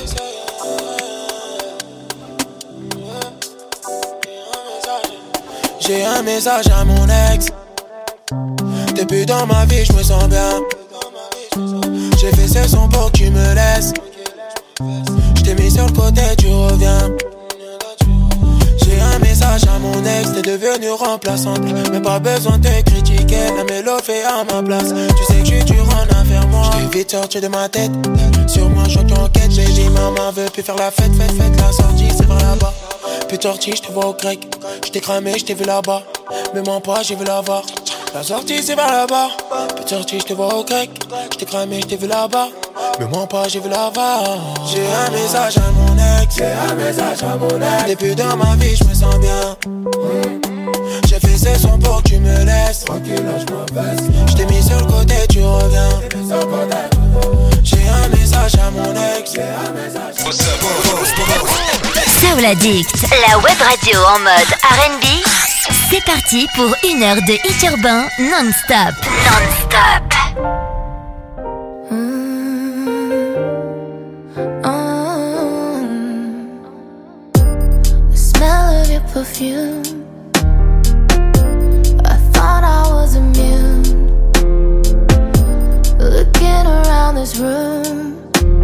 J'ai un message à mon ex. T'es plus dans ma vie, je me sens bien. J'ai fait ce son pour que tu me laisses. J't'ai mis sur le côté, tu reviens. J'ai un message à mon ex. T'es devenu remplaçante, mais pas besoin de te critiquer. La mélo fait à ma place. Tu sais que je suis dur en affaire, moi. J't'ai vite sorti de ma tête. Sur moi, je en quête. J'ai dit maman veut plus faire la fête. Fête, la sortie, c'est vers là-bas. Plus de sortie, j'te vois au grec. J't'ai cramé, j't'ai vu là-bas. Mais mon pas, j'ai vu la voir. La sortie, c'est vers là-bas. Plus de sortie, j'te vois au grec. J't'ai cramé, j't'ai vu là-bas. Mais mon pas, j'ai vu là-bas. J'ai un message à mon ex. J'ai un message à mon ex. Depuis dans ma vie, j'me sens bien. J'ai fait ce son pour que tu me laisses. Tranquille, là, j'm'abaisse. J't'ai mis sur le côté, tu reviens. J'ai un message à mon ex. Soul Addict, la web radio en mode R&B. C'est parti pour 1 heure de hit urbain non-stop. Non-stop. The smell of your perfume. I thought I was immune. Looking around this room,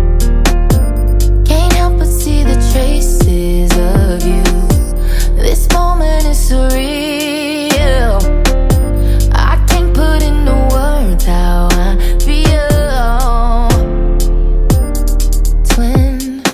can't help but see the traces of you. This moment is surreal. I can't put into words how I feel. Twin,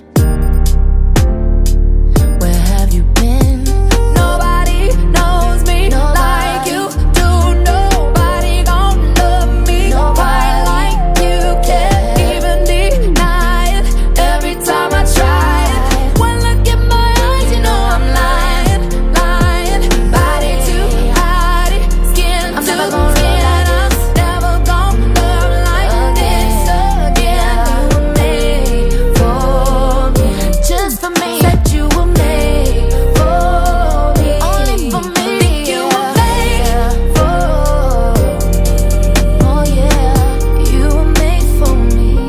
where have you been? Nobody knows me like you do. Nobody gon' love me quite like you. Can't even deny it every time I try it. One look in my eyes, you know I'm lying, lying. Body to body, skin to skin. I'm never gon' love like this again. You were made for me, just for me. Said you were made for me, only for me. Think you were made for me. Oh yeah, you were made for me.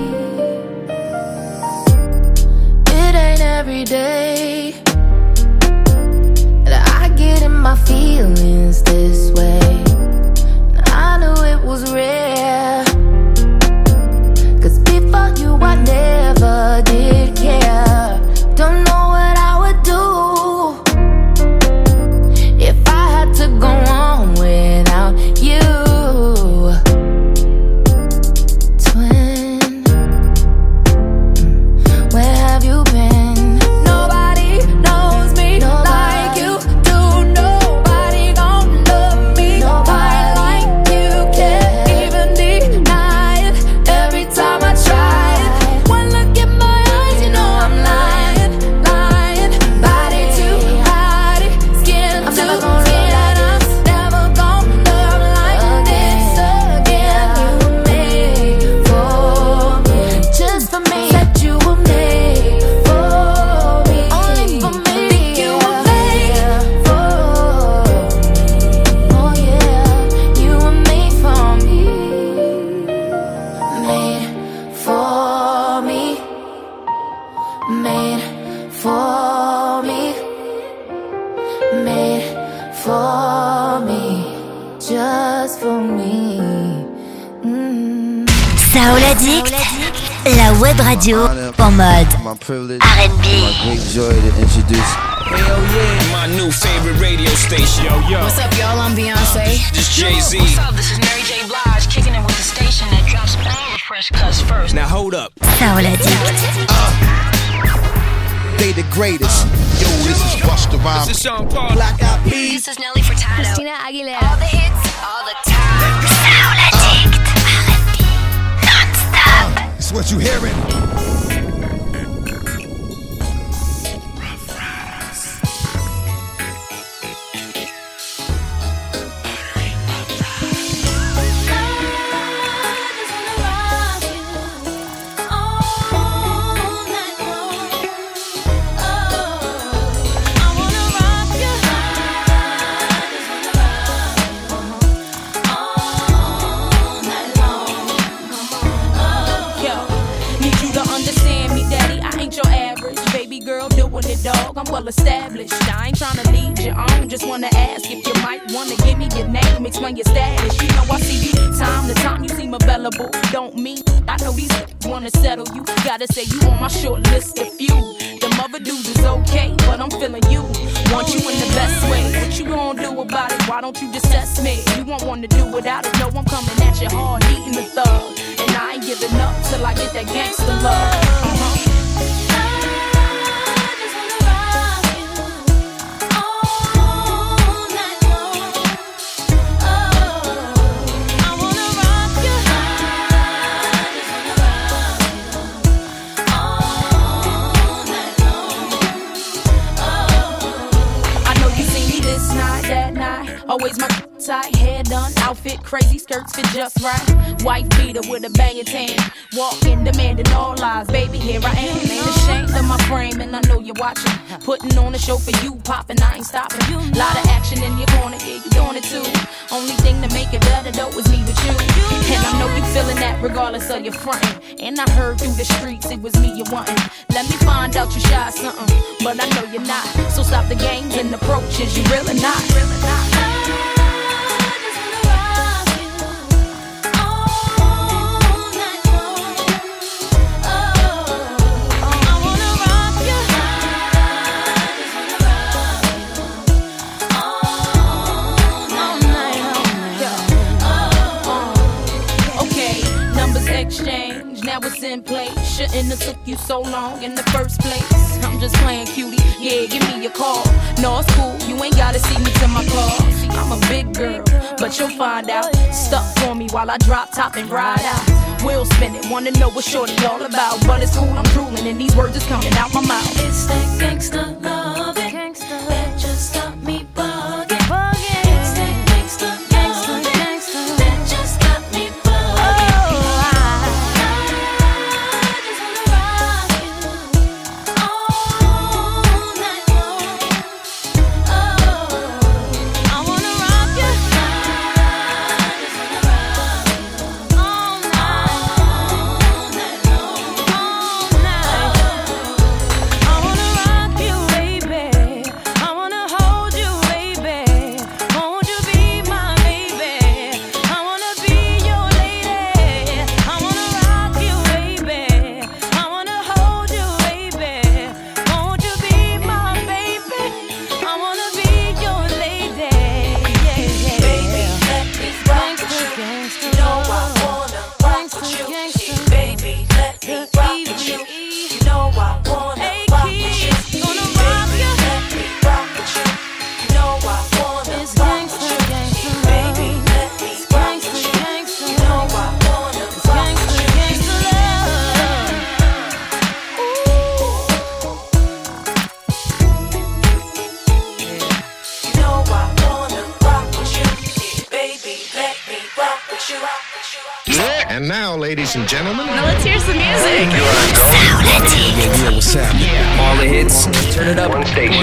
It ain't every day that I get in my feelings this way. I knew it was rare, 'cause before you I never did care. Don't know what I would do if I had to go on without you. Twin, where have you been? Nobody knows me like you do. Nobody gon' love me quite like you. Can't even deny it every time I try it. One look in my eyes, you know I'm lying, lying. Body to body, skin to skin. I'm never gon' love like this again. You were made for me, just for me. Said you were made for me, only for me. Think you were made for me. Oh yeah, you were made for me, made for me, made for me, made for me, just for me. Soul Addict, la web radio en mode My privilege, R&B. my great joy to introduce. Hell yeah, my new favorite radio station. Yo. What's up, y'all? I'm Beyonce. This Jay-Z. What's up? This is Mary J. Blige kicking it with the station that drops all the fresh cuts first. Now hold up. Soul Addict. They the greatest. Yo, this is Busta Rhymes. This is Sean Paul. Black Eyed Peas. This is Nelly Furtado. Christina Aguilera. All the hits, all the time. Soul Addict, R&B, non-stop. It's what you hearing. Need you to baby girl doing it, dog. I'm well established. I ain't tryna lead you on. Just wanna ask if you might wanna give me your name, explain your status. You know I see you time to time, you seem available. Don't mean I know these wanna settle you. Gotta say you on my short list of few. Them other dudes is okay, but I'm feeling you. Want you in the best way. What you gonna do about it? Why don't you just test me? You won't wanna do without it. No, I'm coming at you hard, eating the thug. And I ain't giving up till I get that gangster love. Always my tight, hair done, outfit crazy, skirts fit just right. White beater with a banging tan, walking, demanding all eyes. Baby, here I am, ain't ashamed of my frame, and I know you're watching. Putting on a show for you, popping, I ain't stopping. Lot of action in your corner, yeah, you doing it too. Only thing to make it better though is me with you. And I know you feeling that regardless of your frontin'. And I heard through the streets it was me you wantin'. Let me find out you shy something, but I know you're not. So stop the games and approaches, you really not. Now it's in place. Shouldn't have took you so long in the first place. I'm just playing cutie. Yeah, give me your call. No, it's cool. You ain't gotta see me to my car. I'm a big girl, but you'll find out. Stuck for me while I drop top and ride out. We'll spin it. Wanna know what shorty all about? But it's cool. I'm drooling and these words is coming out my mouth. It's that gangsta love that just got me bugging. It's that gangsta love that just got me bugging. And now, ladies and gentlemen, Now let's hear some music. Yeah, what's happening? All the hits, turn it up. One station.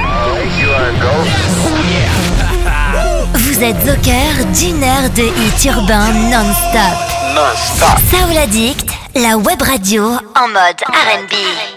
Vous êtes au cœur d'une heure de hits urbains non-stop. Soul Addict, la web radio en mode R&B.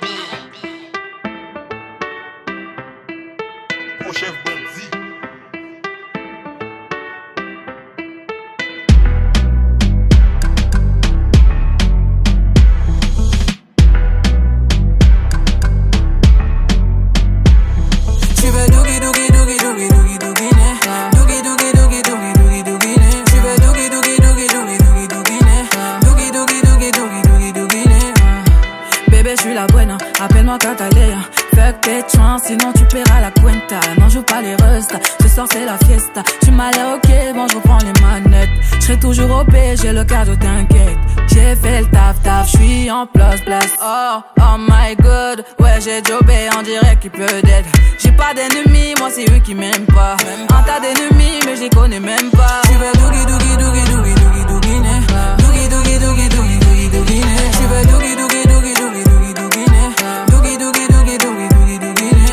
Appelle-moi Catalina, fuck tes chances, sinon tu paieras la cuenta. Non, joue pas les restas, ce soir c'est la fiesta. Tu m'as l'air ok, bon je reprends les manettes. J'serai toujours au P, j'ai le cardio, t'inquiète. J'ai fait le taf, j'suis en place. Oh my god, ouais j'ai jobé, on dirait qu'il peut d'être. J'ai pas d'ennemis, moi c'est eux qui m'aiment pas. Un tas d'ennemis, mais je les connais même pas. Tu veux dougi dougi dougi dougi dougi dougine. Dougi dougi dougi dougi dougi dougine. Tu veux dougi dougi dougi dougi dougi dougine. Dougi dougi dougi dougi dougi dougine.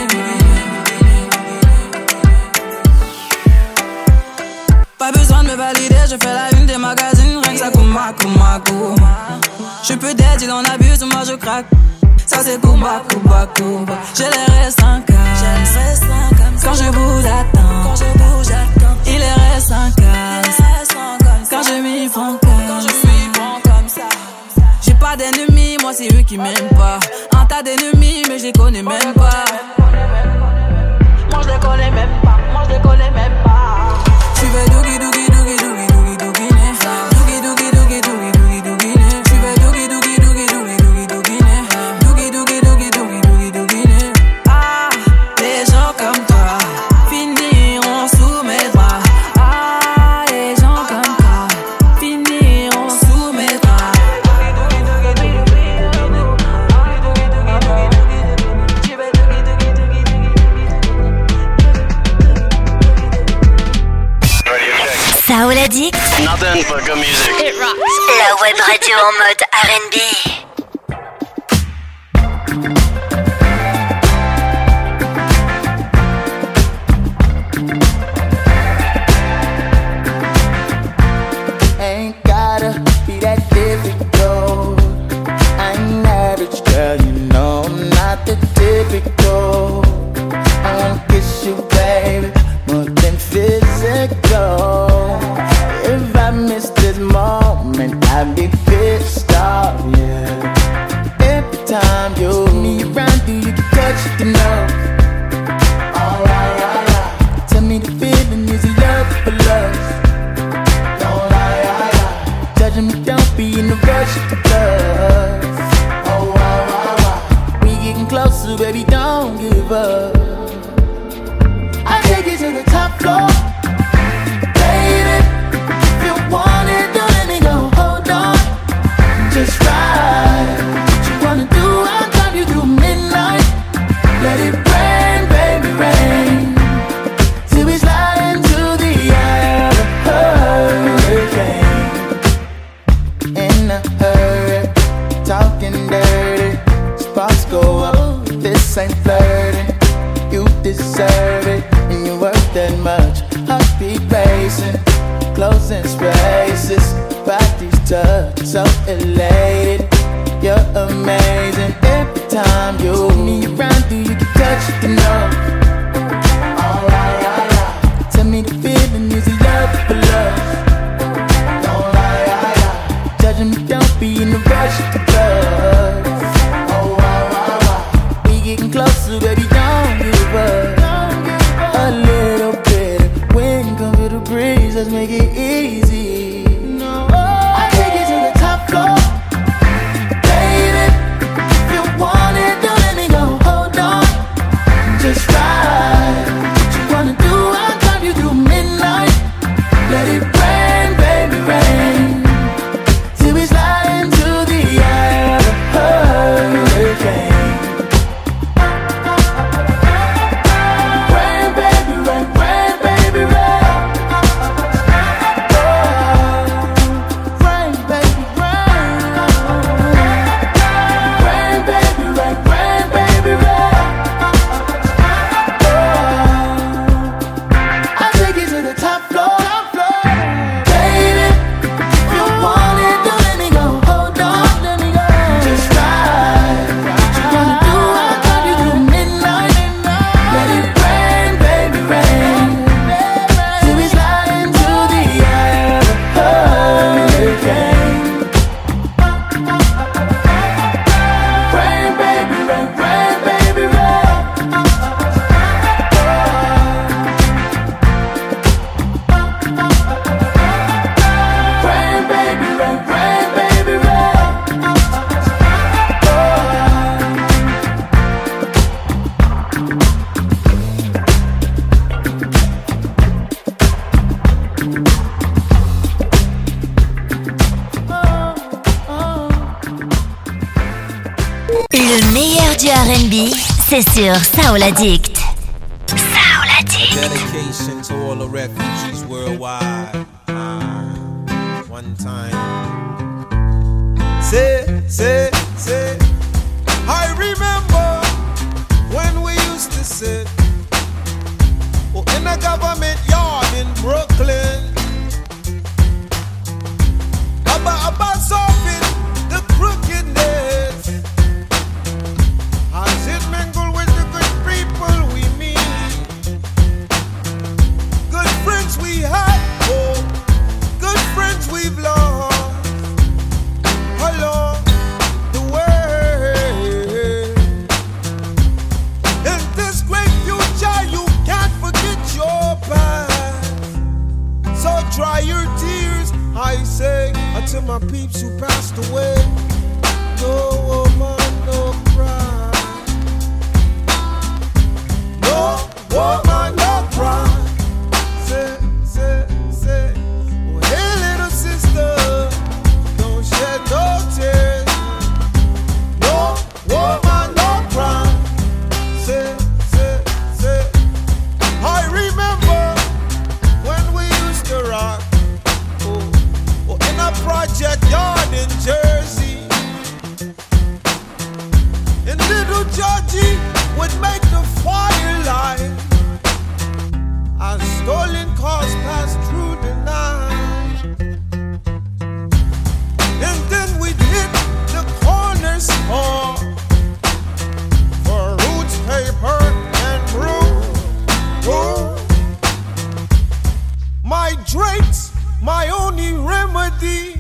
Pas besoin de me valider, je fais la une des magazines, rien que ça kuma. Je peux d'être, il en abuse, moi je craque. Ça c'est Kumba, Kumba, Kumba. J'ai les restes en calme. Quand je vous attends, il les reste en calme. Quand je m'y font comme ça. J'ai pas d'ennemis, moi c'est eux qui m'aiment pas. Un tas d'ennemis, mais je les connais même pas. Moi je les connais même pas. Tu veux dougi dougi dougi dougi dougi dougi né. Dougi dougi dougi dougi dougi dougi né. Tu veux dougi dougi dougi dougi dougi dougi né. Dougi dougi dougi dougi dougi dougi né. Ah, les gens comme toi finiront sous mes bras. Ah, les gens comme toi finiront sous mes bras. Soul Addict. Nothing but good music. It rocks. La web radio en mode R&B. Ain't gotta be that difficult. I'm average, girl, you know I'm not the typical. I wanna kiss you, baby, more than physical. If I miss this moment, I'd be pissed off, yeah. Every time you see me around, do you get touched the nose? Alright, alright. Tell me the feeling, is it love for love? Don't lie, judging me, don't be in a rush to love. Oh, wow. We getting closer, baby, don't give up. I take you to the top floor. Just ride. What you wanna do? I'll drive you through midnight. Let it rain, baby, rain. Till we slide into the eye of a hurricane. In a hurry, talking dirty. Sparks go up, this ain't flirting. You deserve it, and you're worth that much. Heartbeat racing, closing spaces. Body's touch, so elated. You're amazing. Every time you see me around, do you get touched enough? Alright, alright. Tell me the feeling, is it love for love? Don't lie, judging me, don't be in a rush to love. Oh, wow. We getting closer, baby, don't give up. A little bit of wind, come feel the breeze, let's make it easy. Just ride. What you wanna do? I'll drive you through midnight. Let it rain, baby, rain. Till we slide into the eye of a hurricane. Rain, baby, rain, rain, baby, rain. Oh, rain, baby, rain. Rain, baby, rain, rain, baby, rain. Le meilleur du R&B, c'est sur Soul Addict. Soul Addict. Dedication to all the refugees worldwide. One time. Say. I remember when we used to sit in a government yard in Brooklyn. About solving the crookedness. energy would make the fire light as stolen cars pass through the night. And then we'd hit the corner store for roots, paper, and brew. Whoa. My drinks, my only remedy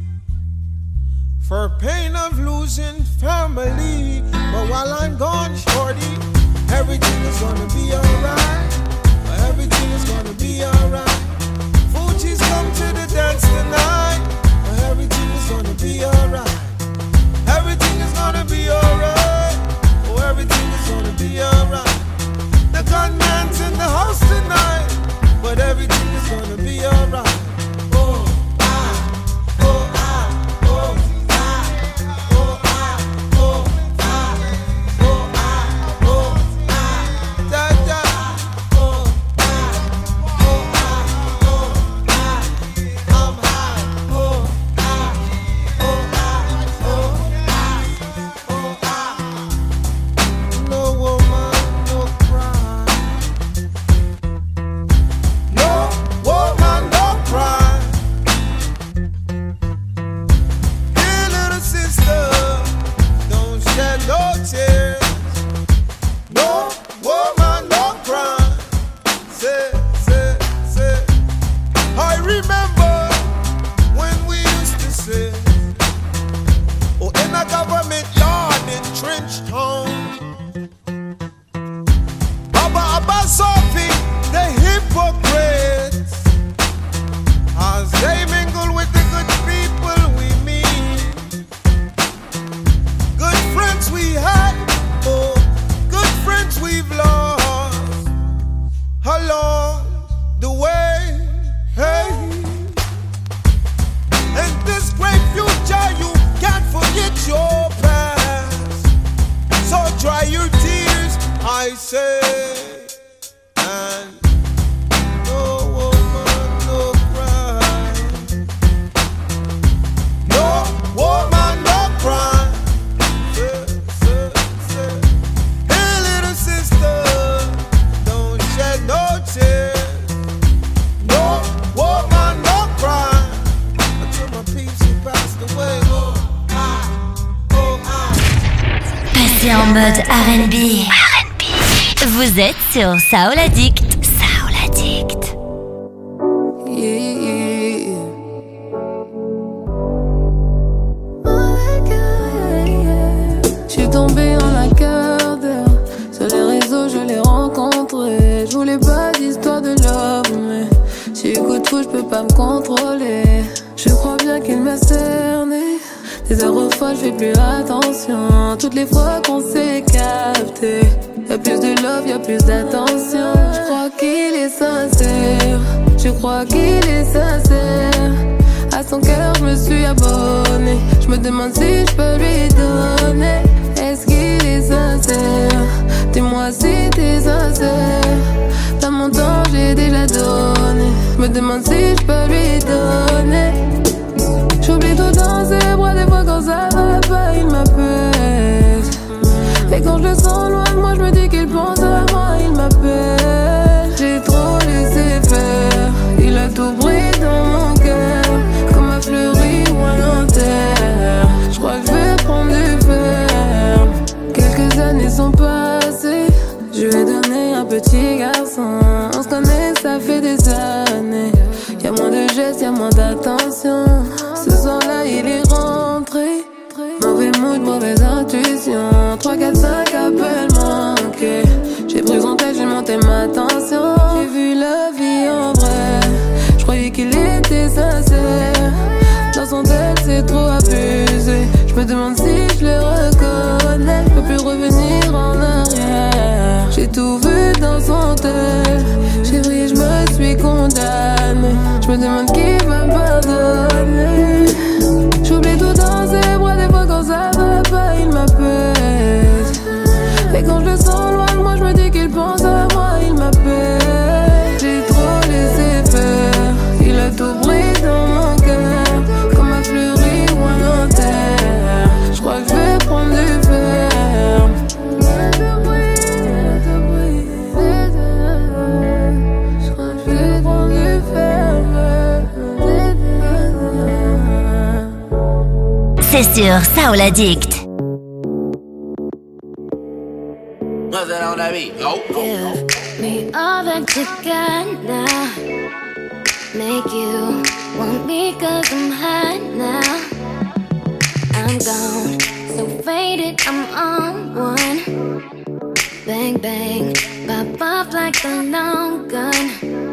for pain of losing family. But while I'm gone, shorty, everything is gonna be alright. Everything is gonna be alright. Fuji's come to the dance tonight. Everything is gonna be alright. Everything is gonna be alright. Oh, everything is gonna be alright. The gunman's in the house tonight, but everything is gonna be alright. Oh, En mode R&B. Vous êtes sur Soul Addict. Soul Addict. J'suis tombée en la quart d'heure. Sur les réseaux, je l'ai rencontré. J'voulais pas d'histoire de love, mais si coup de fou, j'peux pas me contrôler. Je crois bien qu'il m'a cerné. Des heures aux fois, j'fais plus attention. Toutes les fois qu'on s'est capté, y'a plus de love, y'a plus d'attention. Je crois qu'il est sincère. Je crois qu'il est sincère. À son cœur, je me suis abonné. Je me demande si je peux lui donner. Est-ce qu'il est sincère? Dis-moi si t'es sincère. Dans mon temps, j'ai déjà donné. Je me demande si je peux lui donner. J'oublie tout dans ses bras, des fois quand ça va pas, il m'appelle. Et quand je le sens loin de moi, je me dis qu'il pense à moi, il m'appelle. J'ai trop laissé faire, il a tout pris dans mon cœur, comme un fleuri ou un enterre. Je crois que je vais prendre du ferme. Quelques années sont passées, je lui ai donné un petit garçon. On se connaît, ça fait des années. Y'a moins de gestes, y'a moins d'attention. Ce soir-là, il est rentré. Mauvais mood, mauvaise intuition. 3, 4, 5 appels manqués. J'ai pris son texte, j'ai monté ma tension. J'ai vu la vie en vrai. J'croyais qu'il était sincère. Dans son texte, c'est trop abusé. J'me demande si je le reconnais. J'peux plus revenir en arrière. J'ai tout vu dans son texte. Chérie, j'me suis condamnée. J'me demande qui va me pardonner. J'oublie tout dans ses bras, des fois quand ça va pas, il m'appelle. c'est sur Soul Addict. Give me all that you got now. Make you want me 'cause I'm hot now. I'm gone, so faded, I'm on one. Bang, bang, pop off like a long gun.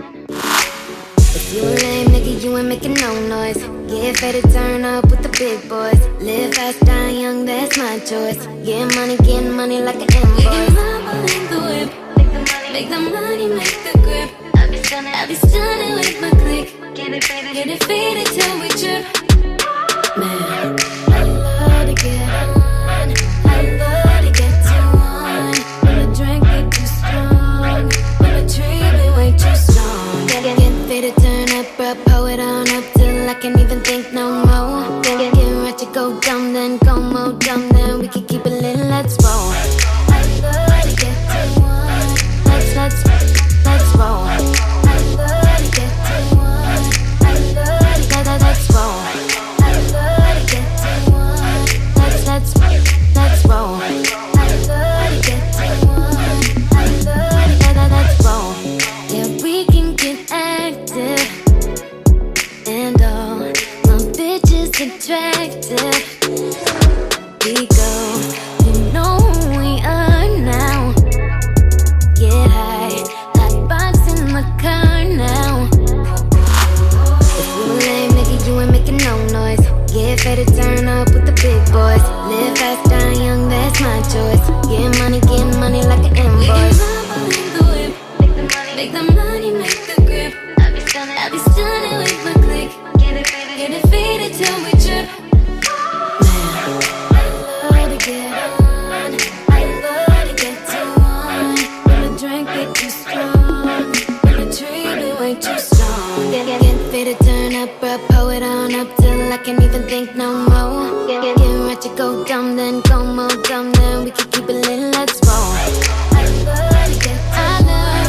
If you a lame nigga, you ain't making no noise. Get ready to turn up with the big boys. Live fast, die young, that's my choice. Get money like an invoice. Making love in the whip. Make the money, make the grip. I'll be stunning with my click. Get it faded till we trip. Man, I love to get on. I love to get too on. When the drink get too strong. When the tree be way too strong. Get faded, turn up, pull it on up till I can't even think no more. Get right to go dumb, then go more dumb, then we can keep it lit, let's roll. I love to get too on. Let's roll. I love to get too on. I love to let's roll. I love to get too on. Let's roll. I love to get too on. I love to let's roll. Yeah, we can get active, and all my bitches attractive. We go, you know who we are now. Get high, hot box in the car now. If you a lame nigga, you ain't making no noise. Get ready to turn up with the big boys. Live fast, die young, that's my choice. Get money like an invoice. Make the whip, make the money, make the grip. I'll be stunning with my click. Get it faded till we trip. Man, I love to get on. I love to get too on. When the drink get too strong. When the tree be way too strong. Get faded, turn up, pull it on up till I can't even think no more. Get right to go dumb, then go more dumb, then we can keep it lit, let's roll. I love to get too on.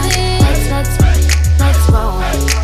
Let's roll.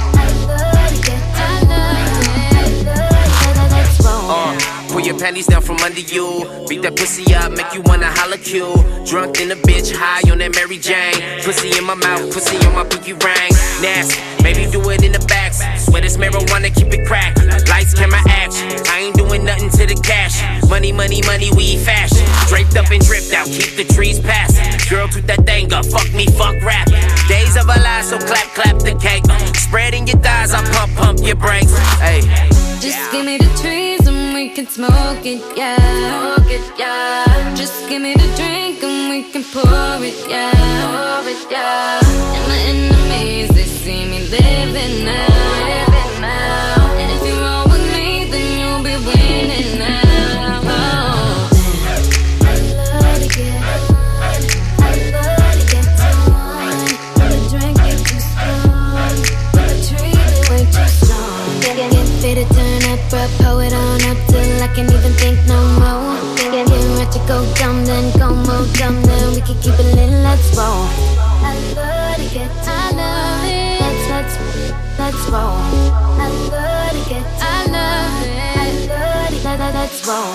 Pull your panties down from under you. Beat that pussy up, make you wanna holla Q. Drunk in a bitch, high on that Mary Jane. Pussy in my mouth, pussy on my pinky ring. Nasty, maybe do it in the back. Swear this marijuana, keep it cracked. Lights, camera, action. I ain't doing nothing to the cash. Money, we fashion. Draped up and dripped out, keep the trees passing. Girl, toot that thing up, fuck me, fuck rap. Days of our lives, so clap the cake. Spreading your thighs, I pump your brakes. Hey. Just give me the trees and we can smoke it, yeah. Smoke it, yeah. Just give me the drink and we can pour it, yeah. Pour it, yeah. And my enemies, they see me living now. And if you roll with me, then you'll be winning now. Oh. I love to get on. I love to get too on. When the drink get too strong. When the tree be way too strong. Get faded, turn up, pull it on up till I can't even think no more. Get right to go dumb, then go more dumb, then we can keep it lit, let's roll. I love to get to I love it. Let's roll. I love to get to I love it. Let's roll.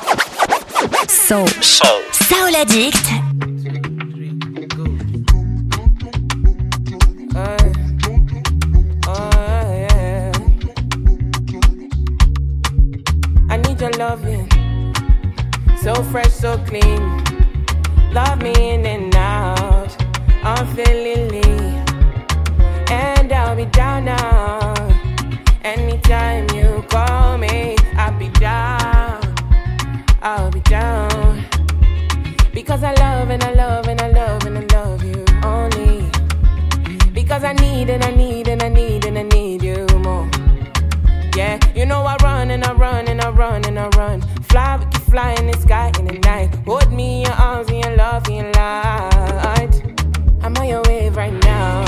Soul Addict. Your loving, so fresh, so clean. Love me in and out, unfailingly. And I'll be down now. Anytime you call me, I'll be down. I'll be down. Because I love and I love and I love and I love you only. Because I need and I need and I need and I need you more. Yeah, you know I run and I run and I run and I run. Fly, we can fly in the sky in the night. Hold me in your arms and your love and your light. I'm on your wave right now.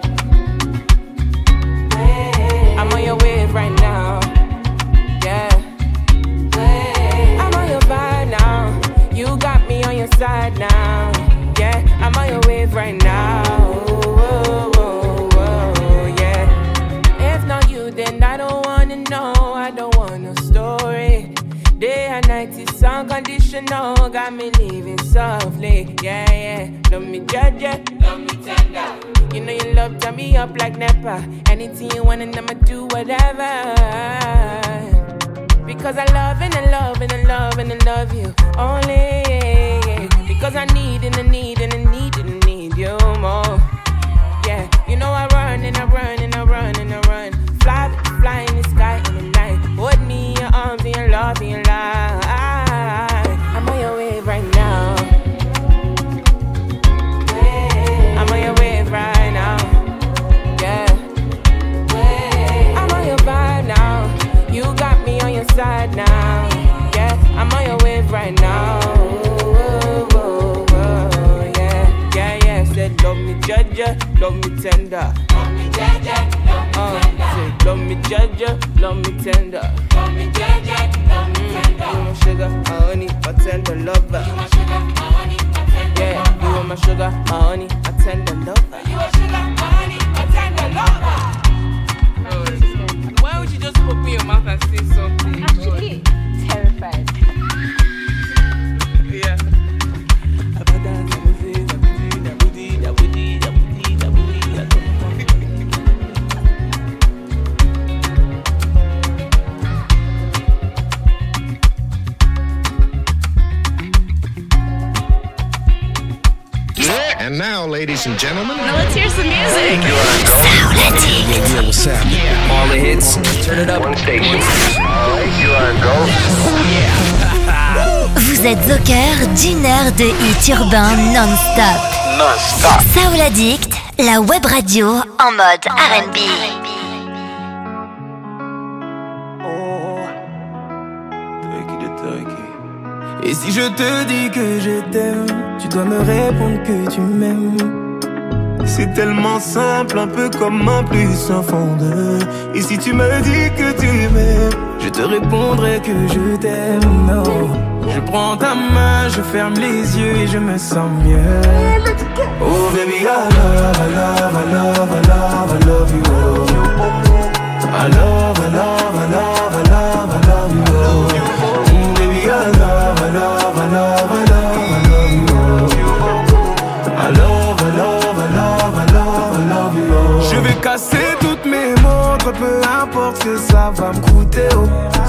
I'm on your wave right now. Yeah. I'm on your vibe now. You got me on your side now. Yeah, I'm on your wave right now. Whoa, whoa, whoa, yeah. If not you, then I don't wanna know. I don't want no story. Day and night Unconditional, got me living softly. Yeah, yeah. Love me judge, love me tender. You know your love turn me up like Nepa. Anything you want and I'ma do whatever. Because I love and I love and I love and I love you only. Yeah. Because I need and I need and I need and I need you more. Yeah, you know I run and I run and I run and I run. Fly in the sky in the night. Hold me in your arms and your love and your life. I'm on your wave right now. I'm on your wave right now. Yeah. I'm on your vibe now. You got me on your side now. Yeah, I'm on your wave right now. Love me judge, love me tender. Love me judge, love me tender. Love me judge, love me tender. Love me judge, love me tender. You my sugar, my honey, my tender lover. You my sugar, my honey, my tender lover. Yeah, you are my sugar, my honey, my tender lover. You are sugar, my honey, my tender lover. Why would you just open your mouth and say something? Actually, terrified. Yeah. And now, ladies and gentlemen, Now let's hear some music. Yeah, what's happening? All the hits, turn it up. One station. you are go. Vous êtes au cœur d'une heure de hits urbains non-stop. Non-stop. Soul Addict, la web radio en mode R&B. Et si je te dis que je t'aime, tu dois me répondre que tu m'aimes. C'est tellement simple, un peu comme un plus un fond de. Et si tu me dis que tu m'aimes, je te répondrai que je t'aime. Non, je prends ta main, je ferme les yeux et je me sens mieux. Oh baby, I love, I love, I love, I love, I love you. I love, I love, I love, I love, I love you. Baby, I love, I love, I love, I love, I love you. I love, I love, I love, I love, I love you. Je vais casser toutes mes montres, peu importe ce que ça va me coûter. Oh.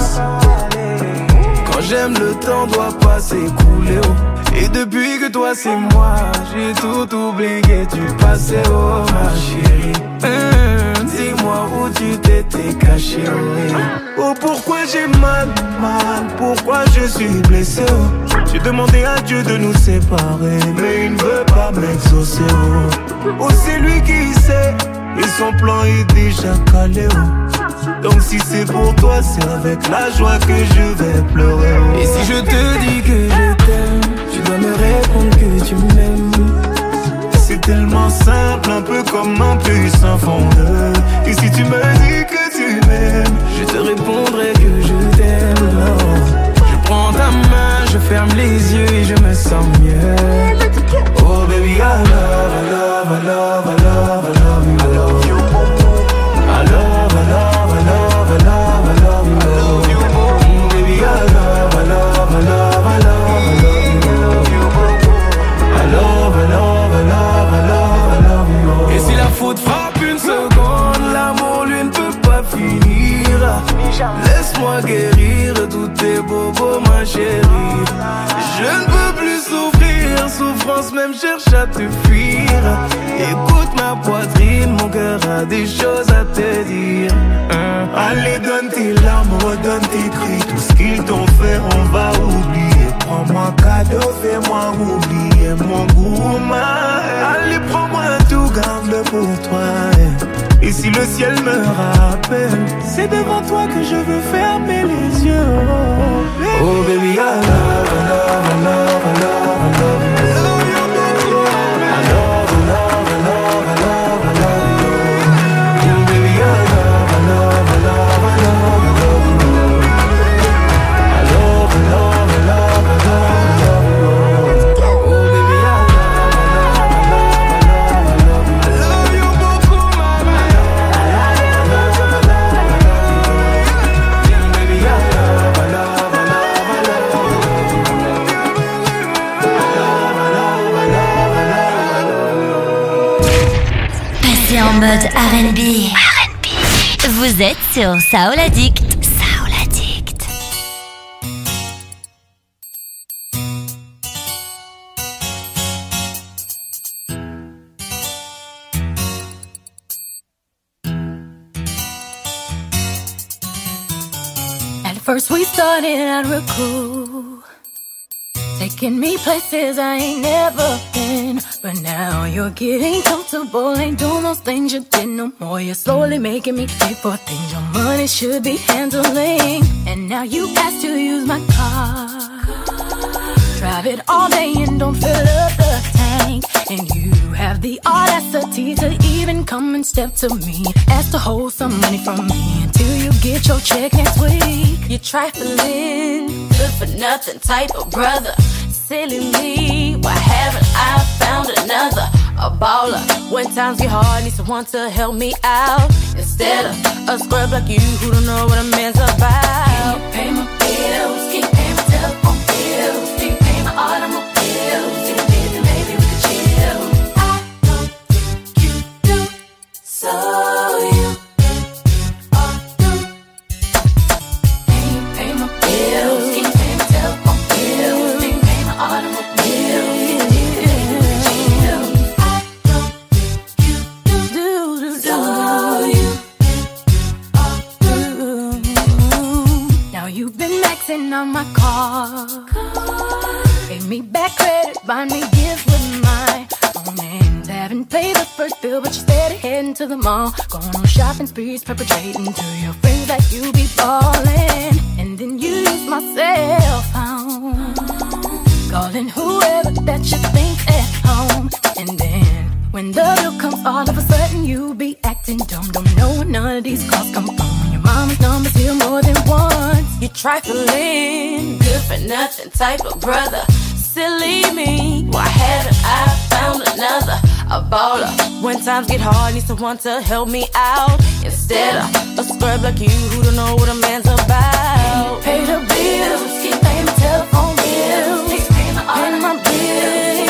Quand j'aime, le temps doit pas s'écouler. Oh. Et depuis que toi c'est moi, j'ai tout oublié du passé. Oh ma chérie, dis-moi où tu t'étais caché. Oh pourquoi j'ai mal, pourquoi je suis blessé. Oh. J'ai demandé à Dieu de nous séparer, mais il ne veut pas m'exaucer. Oh c'est lui qui sait, et son plan est déjà calé. Oh. Donc si c'est pour toi, c'est avec la joie que je vais pleurer. Oh. Et si je te dis que je t'aime, tu dois me répondre que tu m'aimes. C'est tellement simple, un peu comme un plus un fondeur. Et si tu me dis que tu m'aimes, je te répondrai que je t'aime. Non. Je prends ta main, je ferme les yeux et je me sens mieux. Oh baby, I love, I love, I love, I love, I love you. I love you. I love, I love, I love, I love, I love you. Baby, I love, I love, I love, I love, I love you. I love, I love, I love, I love, I love you. Et si la faute frappe une seconde, l'amour lui ne peut pas finir. Laisse-moi guérir tous tes bobos, ma chérie. Je ne peux plus souffrir, souffrance même cherche à te fuir. Écoute ma poitrine, mon cœur a des choses à te dire. Allez, donne tes larmes, redonne tes cris. Tout ce qu'ils t'ont fait, on va oublier. Prends-moi cadeau, fais-moi oublier mon goût. Allez, prends-moi tout, garde-le pour toi. Et si le ciel me rappelle, c'est devant toi que je veux fermer les yeux. Oh baby, I love, I love, I love, I love, I love you. I love, I love, I love, I love, I love you. Baby, I love, I love, I love, I love, I love you. I love, I love, I love, I love, I love you. Oh baby, I love, I love, I love, I love, I love you. I love you beaucoup, mama. I love, I love, I love, I love you. Baby, I love, I love, I love, I love, I love you. T'es en mode R&B. Vous êtes sur Soul Addict. Soul Addict. At first we started out real cool, taking me places I ain't never been. But now you're getting comfortable, ain't doing those things you did no more. You're slowly making me pay for things your money should be handling. And now you ask to use my car, drive it all day and don't fill up the tank. And you have the audacity to even come and step to me, ask to hold some money from me until you get your check next week. You're trifling, good for nothing type of brother. Silly me, why haven't I found another? A baller, when times get hard, need someone to help me out, instead of a scrub like you who don't know what a man's about. Can you pay my bills? Can you pay my telephone bills? Can you pay my automobiles? Can you pay them, maybe we could chill? I don't think you do, so you are through. Can you pay my bills? Can you pay my telephone bills? Can you pay my automobiles? Can you pay them, maybe we could chill? I don't think you do, so you are through. Now you've been maxing on my car, gave me back credit, buy me gifts with my own names. Haven't paid the first bill, but you're steady heading to the mall, going on shopping sprees, perpetrating to your friends that you be ballin'. And then you use my cell phone, calling whoever that you think at home. And then when the bill comes, all of a sudden you be acting dumb. Don't know where none of these calls come from. Your mama's number's here more than once. You trifling, good for nothing type of brother. Silly me, why haven't I found another? A baller, when times get hard, need someone to help me out, instead of a scrub like you who don't know what a man's about. Can you pay the bills? Can you pay my telephone bills? Can you pay my bills?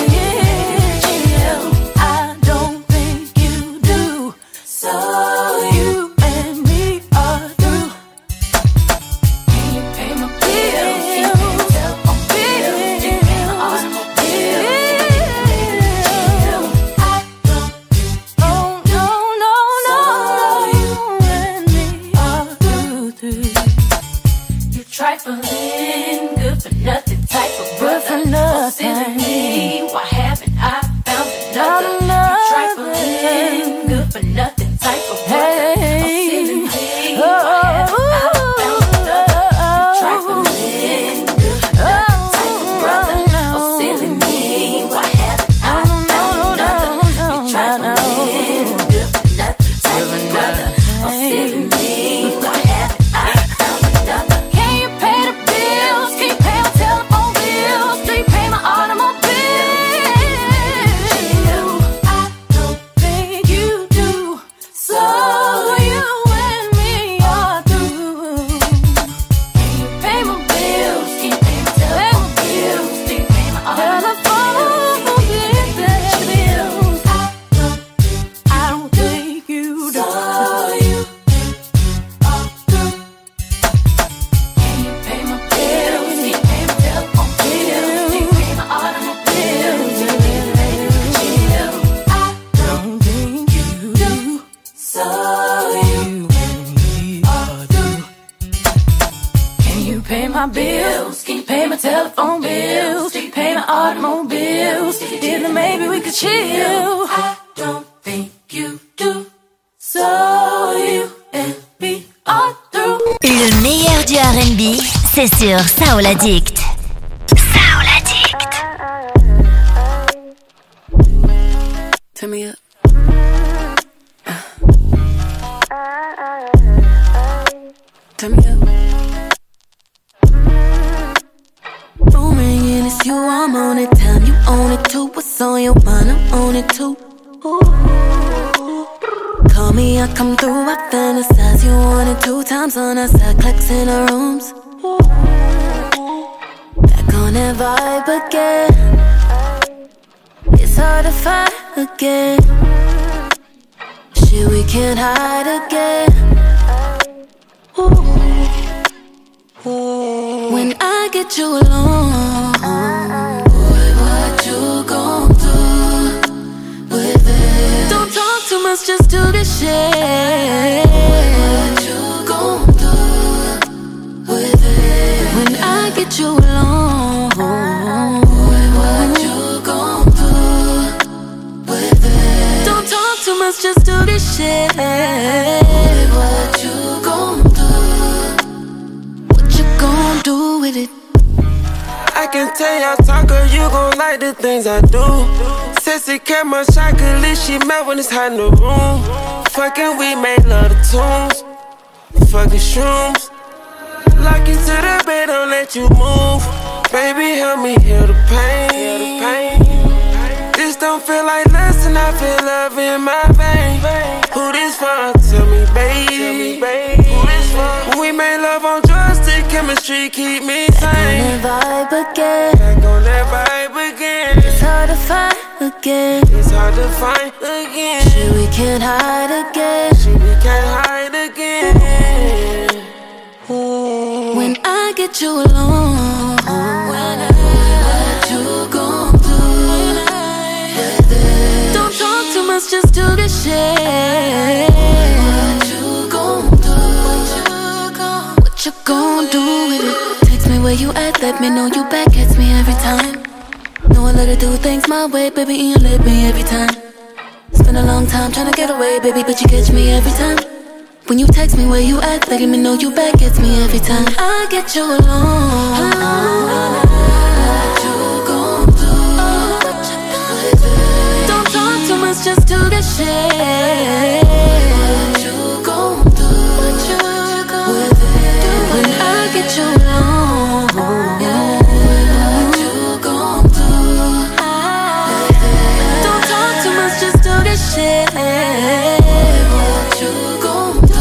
I don't think you do, so you and me are through. Can you pay my bills? Can you pay my telephone bills? Can you pay my automobiles? I don't think you do, so you and me are through. You trifling, good for nothing type of brother. Silly me, why haven't I found another? You trifling, good for nothing type of brother. Silly me, why haven't I found another? You trifling, good for nothing type of brother. Silly me, why haven't I found another? You trifling, good for nothing type of brother. Silly me, why haven't I found another? Can you pay the bills? Can you pay my telephone bills? Do you pay my automobile? I don't think you do, so you and me are through. Can you pay my bills? Can you pay my telephone bills? Do you pay my automobile? I don't think you do, so you are through. Can you pay my bills? Can you pay my telephone bills? Can you pay my automobiles? Can you pay the chill? I don't think you do, so you and me are through. Can you pay my bills? Can you pay my telephone bills? Can you pay my automobiles? Then maybe we could chill. I don't think you do, so you and me are through. Le meilleur du R&B, c'est sur Soul Addict. Soul Addict. Turn me up. Turn me up. Phone ringing, it's you, I'm on it. Time you own it too. What's on your mind? I'm on it too. Ooh. Call me, I come through. I fantasize you on it 2 times on our side, clocks in our rooms. Ooh. Back on that vibe again. It's hard to find again. we can't hide again. When I get you alone, boy, what you gon' do with it? Don't talk too much, just do the shit. What you gon' do with it? When I get you alone, boy, what you gon' do with it? Don't talk too much, just do the shit. Boy, what you gon' do? Do with it. I can tell y'all talker, you gon' like the things I do. Sexy camera chocolate, she mad when it's hot in the room. Fucking we make love the tunes. Fucking shrooms. Lock you to the bed, don't let you move. Baby, help me heal the pain. This don't feel like lust and I feel love in my vein. Who this for? Tell me, babe. Who this for? When we made love on drugs, the chemistry keep me sane. Back on that vibe again. Back on that vibe again. It's hard to find again. It's hard to find again. Shit, we can't hide again. Shit, we can't hide again. When I get you alone, what you gon' do? Don't talk too much, just do the shit. What you gon' do? What you gon' do with it? Text me where you at, let me know you back, gets me every time. Know I let her do things my way, baby, and you let me every time. Spend a long time trying to get away, baby, but you catch me every time. When you text me where you at, letting me know you back, gets me every time. I get you alone. What you gon' do? Don't talk too much, just do the shit. What you gon' do? When I get you alone, what you gon' do? Don't talk too much, just do the shit. What you gon' do?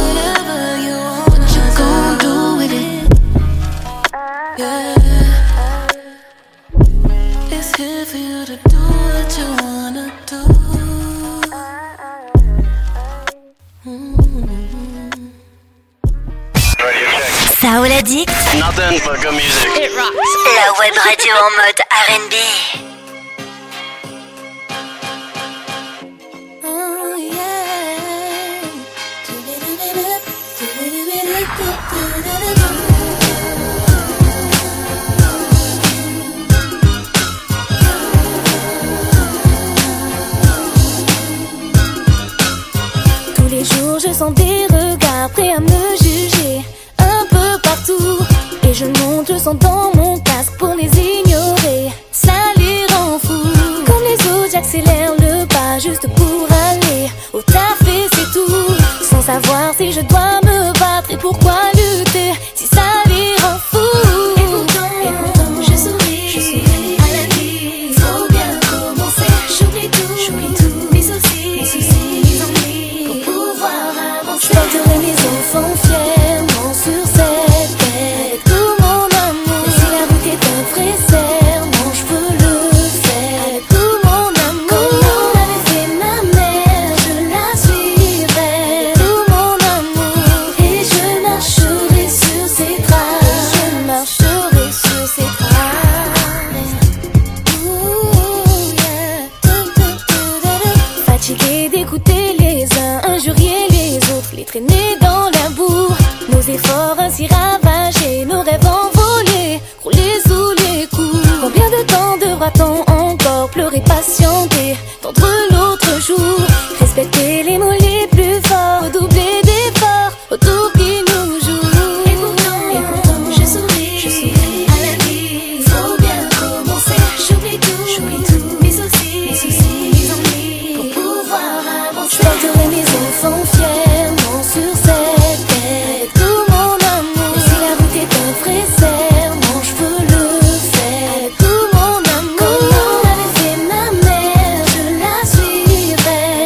It's here for you to do what you wanna do. Saoul Addict. Nothing but good music. It rocks. La web radio en mode R&B. Tous les jours je sens des regards prêts à me juger un peu partout. Et je monte le son dans mon casque pour les ignorer. Ça les rend fous. Comme les autres j'accélère le pas juste pour aller au taf et c'est tout. Sans savoir si je dois me battre et pourquoi lutter si ça les rend fous. Et pourtant je souris à la vie. Faut bien commencer. J'oublie tout, mes soucis, mes ennuis pour pouvoir avancer. Je porterai mes enfants fièrement sur cette tête. Tout mon amour, si la route est un vrai serment, je veux le faire. Tout mon amour, comme on avait fait ma mère, je la suivrai. Tout mon amour, et je marcherai sur ses traces. Je marcherai sur ses traces. Ooh, yeah. Fatigué d'écouter les uns injurier les autres, les traîner dans la boue. Nos efforts ainsi ravagés, nos rêves envolés, rouler sous les coups. Combien de temps devra-t-on encore pleurer, patienter, tendre l'autre jour, respecter les mots les plus forts, redoubler d'efforts autour qui nous jouent. Et pourtant je souris à la vie. Faut bien commencer. J'oublie tout, mes soucis, mes ennuis pour pouvoir avancer. Je porterai mes enfants fièrement sur cette tête. Tout mon amour, si la route est un vrai serment, je veux le faire. Tout mon amour, comme on avait fait ma mère, je la suivrai.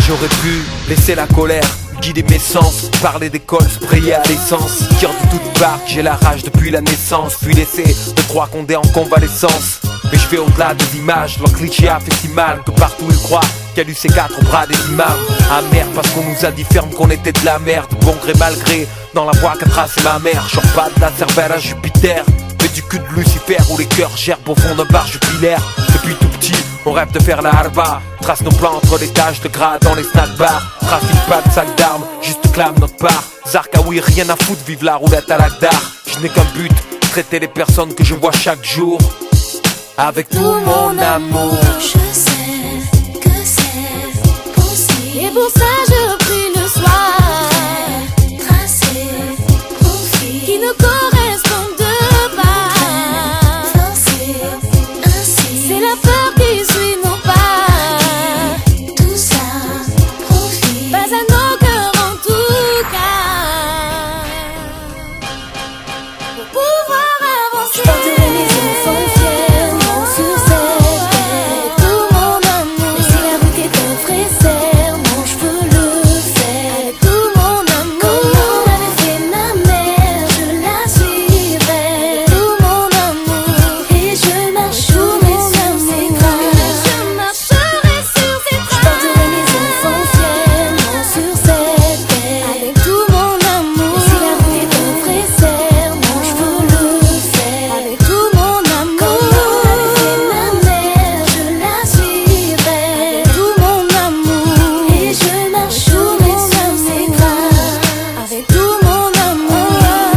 j'aurais pu laisser la colère guider mes sens, parler d'école, sprayer à l'essence, dire de toutes parts que j'ai la rage depuis la naissance, puis laisser de croire qu'on est en convalescence. Mais je vais au-delà des images, leur cliché a fait si mal que partout ils croient qu'il y a eu ces 4 bras des imams. Amer parce qu'on nous a dit ferme qu'on était de la merde, bon gré malgré, dans la voie qu'a tracé ma mère. Genre pas de la cervelle à Jupiter, mais du cul de Lucifer où les cœurs gerbent au fond d'un bar jupilaire. Depuis tout petit, on rêve de faire la harba, trace nos plans entre les taches de gras dans les snack bars. Trafic pas de sac d'armes, juste clame notre part. Zarkaoui, rien à foutre, vive la roulette à l'Agdar. Je n'ai qu'un but, traiter les personnes que je vois chaque jour avec tout mon amour. Je sais que c'est possible, et pour ça je prie le soir. Tracer profil qui nous correspondent pas. Forcer ainsi, c'est la peur qui suit nos pas. Tout ça profite pas à nos cœurs en tout cas. Pour pouvoir avancer, je porterai mes enfants fièrement sur cette terre. Tout mon amour, et si la route est un vrai serment, je veux le faire. Avec tout mon amour, comme avait fait ma mère, je la suivrai. Tout mon amour, et je marcherai sur ses traces. Je marcherai sur ses traces. Je porterai mes enfants fièrement sur cette terre. Avec tout mon amour, et si la route est un vrai serment, je veux le faire. Avec tout mon amour, comme avait fait ma mère, je la suivrai. Avec tout mon amour, et je marcherai sur ses traces. Avec tout mon amour,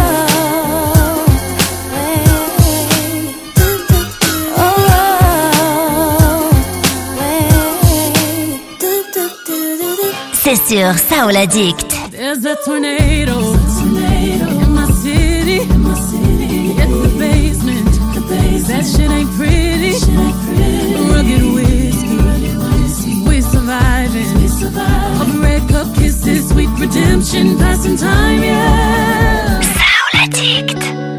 C'est sur Soul Addict. There's a tornado in my city. It's the basement. That shit ain't pretty. Rugged whiskey. We're surviving. All the red cup kisses, sweet redemption, passing time, yeah. Soul Addict.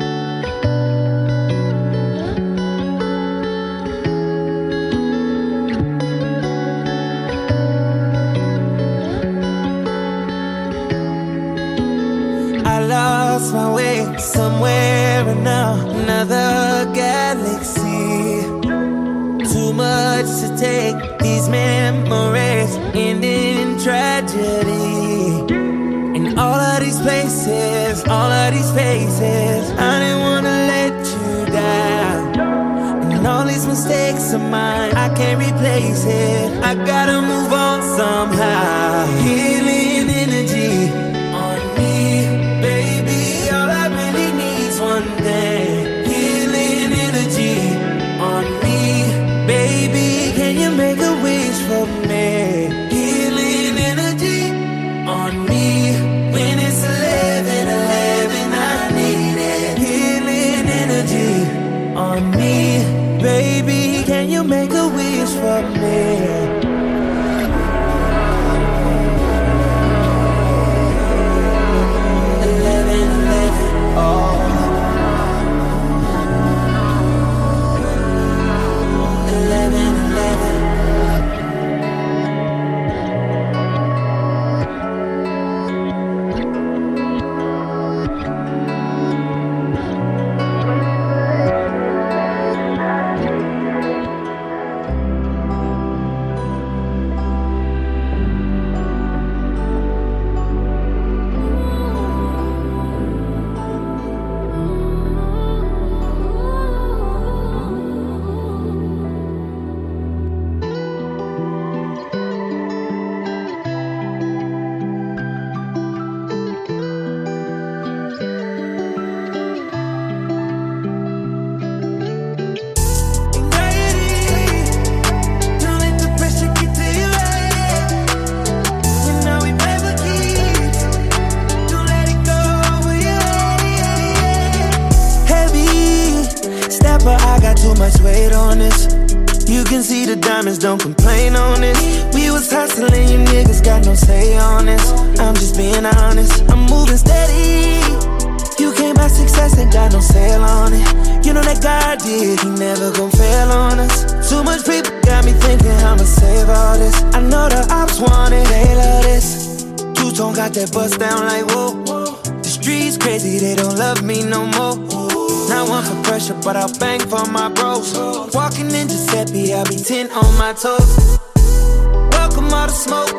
I lost my way somewhere in another galaxy. Too much to take, these memories end in tragedy. In all of these places, all of these faces, I didn't wanna let you down. And all these mistakes of mine, I can't replace it. I gotta move on somehow. Healing energy on me, baby. All I really need's one thing. Healing energy on me, baby. Can you make a wish for me? Healing energy on me. When it's 11:11, I need it. Healing energy on me, baby. Can you make a wish for me? 11:11, oh. 11:11. Too much weight on this. You can see the diamonds, don't complain on this. We was hustling, you niggas got no say on this. I'm just being honest, I'm moving steady. You came by success, ain't got no sale on it. You know that God did, he never gon' fail on us. Too much people got me thinking I'ma save all this. I know the ops want it, they love this. Two-tone got that bust down like whoa. The streets crazy, they don't love me no more. Not one for pressure, but I'll bang for my bros. Walking in Giuseppe, I'll be 10 on my toes. Welcome all the smoke.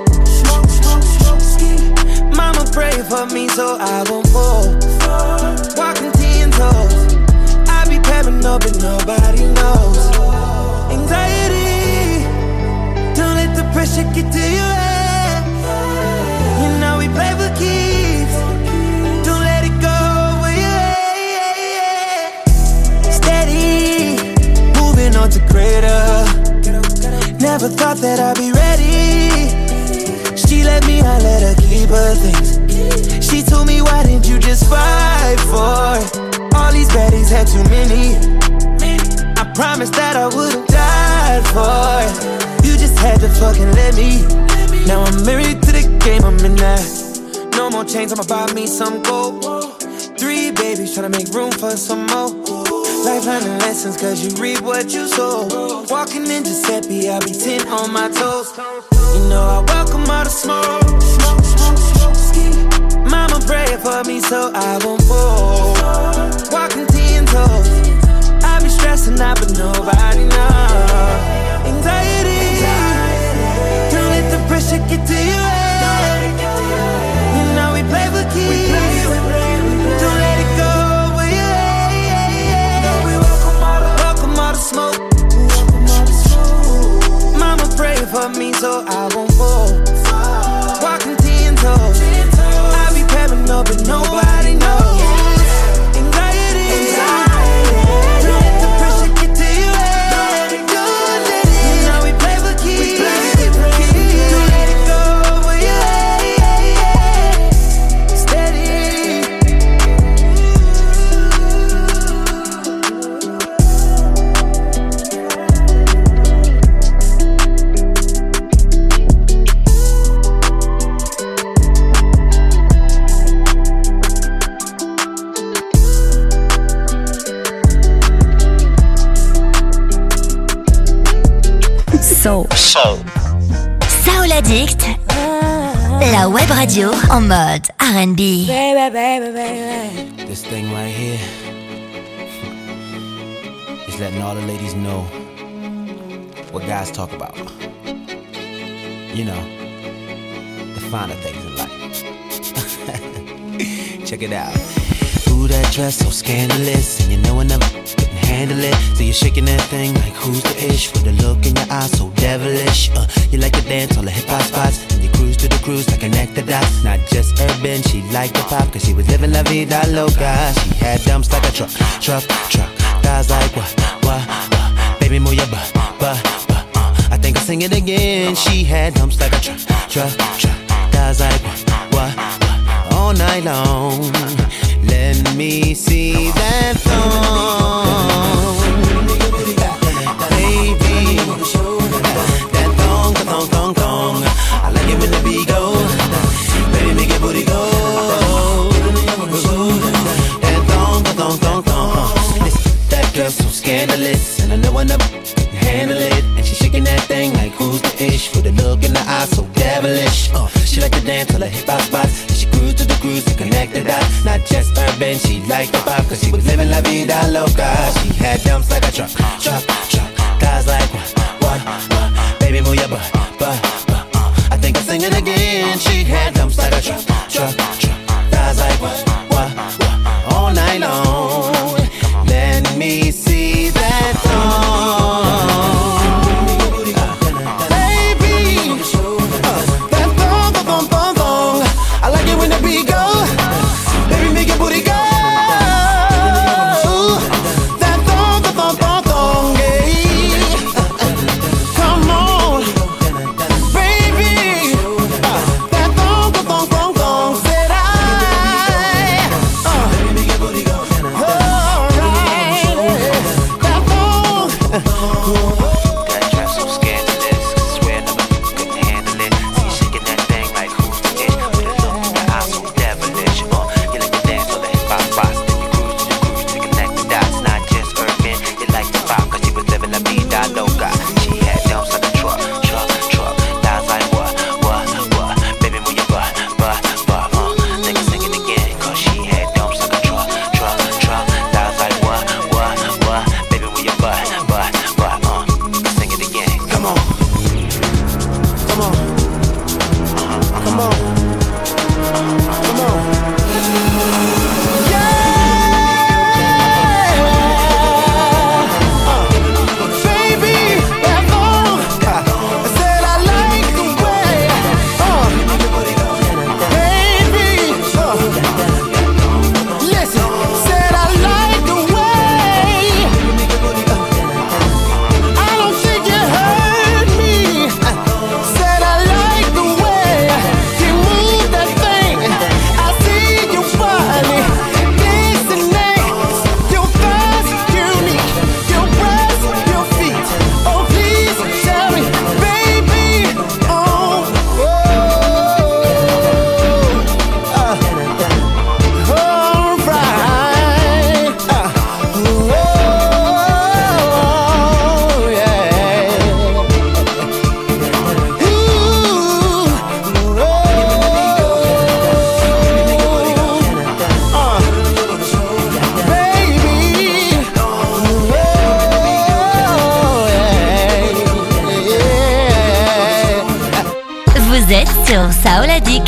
Mama pray for me so I won't fall. Walking 10 toes. I be paranoid but nobody knows. Anxiety, don't let the pressure get to your head. You know we play for keeps. Don't let it go over your head. Steady, moving on to greater. Never thought that I'd be ready. She let me, I let her keep her things. She told me, why didn't you just fight for it? All these baddies had too many. I promised that I would've died for it. You just had to fucking let me. Now I'm married to the game, I'm in that. No more chains, I'ma buy me some gold. 3 babies, tryna make room for some more. Life learning lessons, cause you reap what you sow. Walking in Giuseppe, I'll be 10 on my toes. You know I welcome all the smoke. Mama pray for me so I won't fall. Walking 10 toes. I be stressing out but nobody knows. Anxiety, don't let the pressure get to your head. You know we play for keeps. Don't let it go over your head. Welcome all the smoke. Mama pray for me so I won't fall. Walking 10 toes. I be paranoid but nobody knows. Anxiety, don't let the pressure get to your head. Don't let it. You know we play for keeps. Don't let it go over your head. Steady. Soul Addict, la web radio en mode R&B. Baby, baby, baby. This thing right here is letting all the ladies know what guys talk about. You know, the finer things in life. Check it out. Ooh, that dress so scandalous, and you know I never couldn't handle it. So you're shaking that thing like who's the ish, with a look in your eyes so devilish. You like to dance on the hip hop spots, and you cruise to the cruise like connect the dots. Not just urban, she liked the pop, cause she was living la vida loca. She had dumps like a truck. Guys like what? Baby, move your butt. I think I'll sing it again. She had dumps like a truck. Guys like what? All night long. Let me see that thong, baby. That thong. I like it when the beat go. Baby, make your booty go. That thong. That girl so scandalous, and I know I never can handle it. And she shaking that thing like who's the ish, with a look in the eye so devilish. She like to dance till her hip hop spots. And she cruise to the cruise to connect the dots. Not just urban, she liked the pop, cause she was living la vida loca. She had dumps like a truck. Guys like what? Baby, move your butt. I think I'm singing again. She had dumps like a truck. Guys like what? All night long. Let me see that thong. That thong, yeah. Vous êtes sur Soul Addict.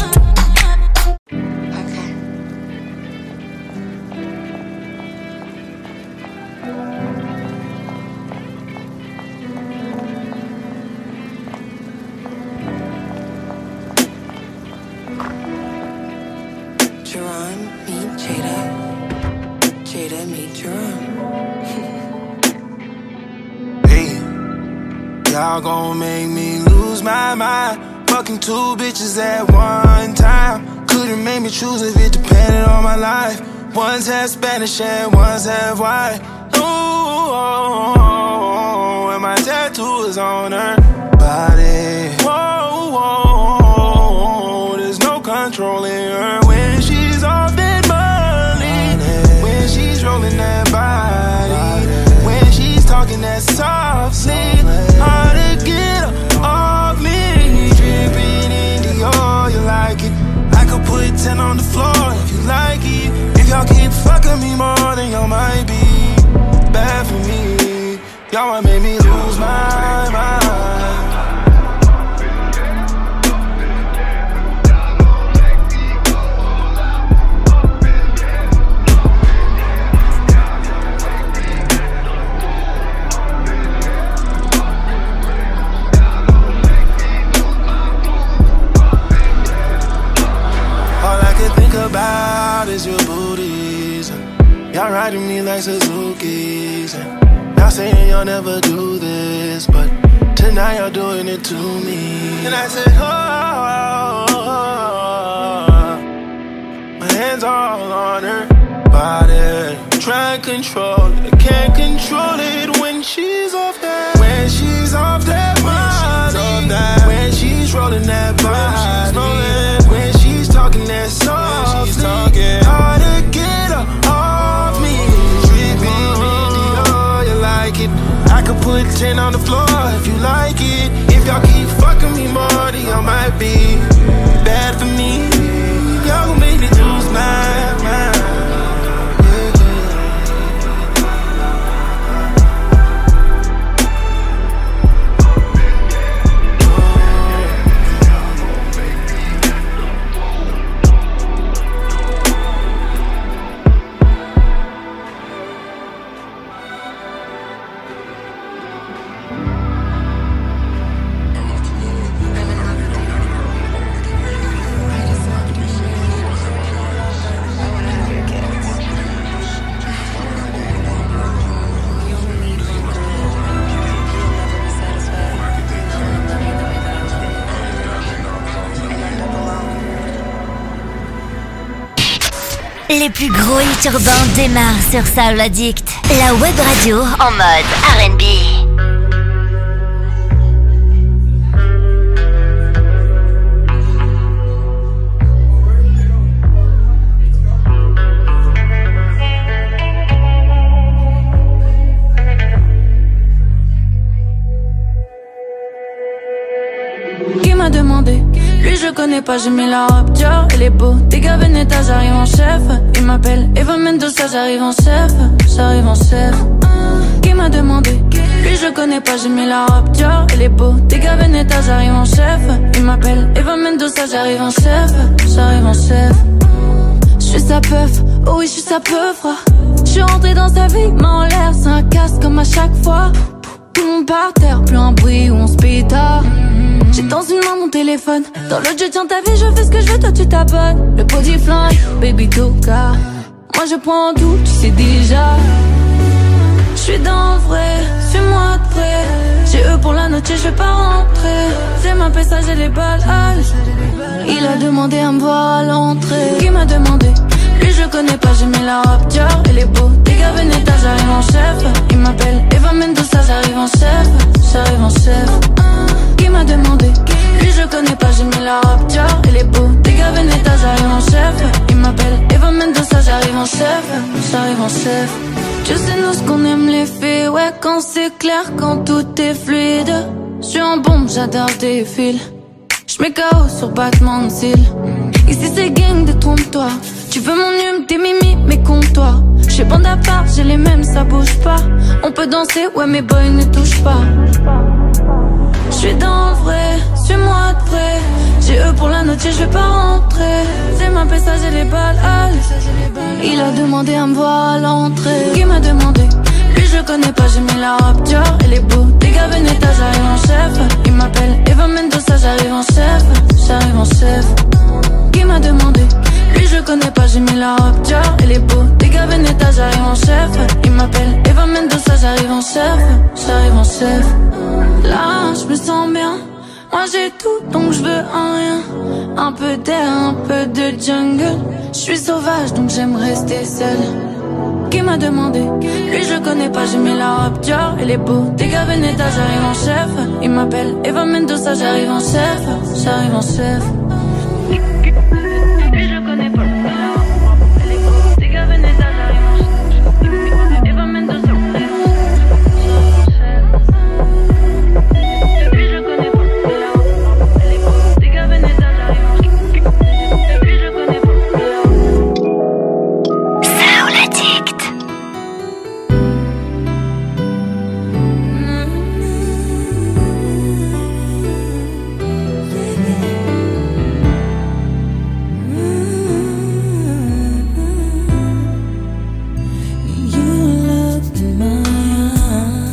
Y'all gon' make me lose my mind. Fucking two bitches at one time. Couldn't make me choose if it depended on my life. One's half Spanish and one's half white. Ooh, and my tattoo is on her body. Whoa, whoa, there's no controlling her when she's off that money. When she's rolling that body. When she's talking that softly. Hard to get her off me. Dripping in Dior, you like it. I could put 10 on the floor if you like it. If y'all keep fucking me more, then y'all might be bad for me. Y'all might make me lose my mind. About is your booties. Y'all riding me like Suzuki's. Y'all saying y'all never do this, but tonight y'all doing it to me. And I said, oh, my hands all on her body. Try and control it, I can't control it when she's off that. When she's off that body. When she's rolling that body. When she's talking that softly. Hard to get her off me. Dripping in Dior, you like it. I could put 10 on the floor if you like it. If y'all keep fucking me more, then y'all might be bad for me. Y'all gon' make me lose my mind. Les plus gros hits urbains démarrent sur Soul Addict, la web radio en mode R&B. Qui m'a demandé? Lui je connais pas, j'ai mis la robe Dior, elle est beau. Dégâts Veneta, j'arrive en chef. Il m'appelle Eva Mendoza, j'arrive en chef. J'arrive en chef. Qui m'a demandé? Lui je connais pas, j'ai mis la robe Dior, elle est beau. Dégâts Veneta, j'arrive en chef. Il m'appelle Eva Mendoza, j'arrive en chef. J'arrive en chef. J'suis sa peuf, oh oui j'suis sa peuf. J'suis rentré dans sa vie, main en l'air, c'est un casse comme à chaque fois. Tout le monde par terre, plus un bruit où on se pétard. J'ai dans une main mon téléphone, dans l'autre je tiens ta vie, je fais ce que je veux, toi tu t'abonnes. Le body flingue, baby toka. Moi je prends tout, tu sais déjà. J'suis dans le vrai, suis-moi de près. J'ai eux pour la noche, je vais pas rentrer. J'ai ma message et les balles. Il a demandé à me voir à l'entrée. Qui m'a demandé? Lui je connais pas, j'ai mis la robe Dior, elle est beau. Dégâts Veneta, j'arrive en chef. Il m'appelle Eva Mendoza, j'arrive en chef. J'arrive en chef. Qui m'a demandé? Lui je connais pas, j'ai mis la robe Dior, elle est beau. Dégâts Veneta, j'arrive en chef. Il m'appelle Eva Mendoza, j'arrive en chef. J'arrive en chef. Tu sais nous ce qu'on aime les filles, ouais quand c'est clair, quand tout est fluide. J'suis en bombe, j'adore tes fils. J'mets KO sur battement de cils. Ici c'est gang, détrompe-toi. Tu veux mon hume, tes mimi, mais compte-toi. J'suis bande à part, j'ai les mêmes, ça bouge pas. On peut danser, ouais mes boys ne touchent pas. J'suis dans le vrai, suis-moi de près. moitié, je vais pas rentrer. C'est ma message et les balles. Il a demandé à me voir à l'entrée. Qui m'a demandé? Lui je connais pas, j'ai mis la robe Dior. Elle est beau, dégâts Veneta, j'arrive en chef. Il m'appelle Eva Mendoza, j'arrive en chef. J'arrive en chef. Qui m'a demandé? Lui je connais pas, j'ai mis la robe Dior. Elle est beau, dégâts Veneta, j'arrive en chef. Il m'appelle Eva Mendoza, j'arrive en chef. J'arrive en chef. Là je me sens bien. Moi j'ai tout donc je veux un rien. Un peu d'air, un peu de jungle. Je suis sauvage donc j'aime rester seule. Qui m'a demandé? Lui je connais pas, j'ai mis la robe Dior. Elle est beau, dégâts Veneta, j'arrive en chef. Il m'appelle Eva Mendoza, j'arrive en chef. J'arrive en chef. Lui je connais pas, j'ai mis la robe. Elle est beau, dégâts Veneta, j'arrive en chef. Eva Mendoza, j'arrive en chef. Lui je connais pas, j'ai mis la robe. Elle est beau, dégâts Veneta, j'arrive en chef. Lui je connais pas, j'ai mis la robe. Soul Addict.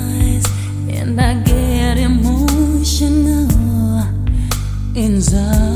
Inside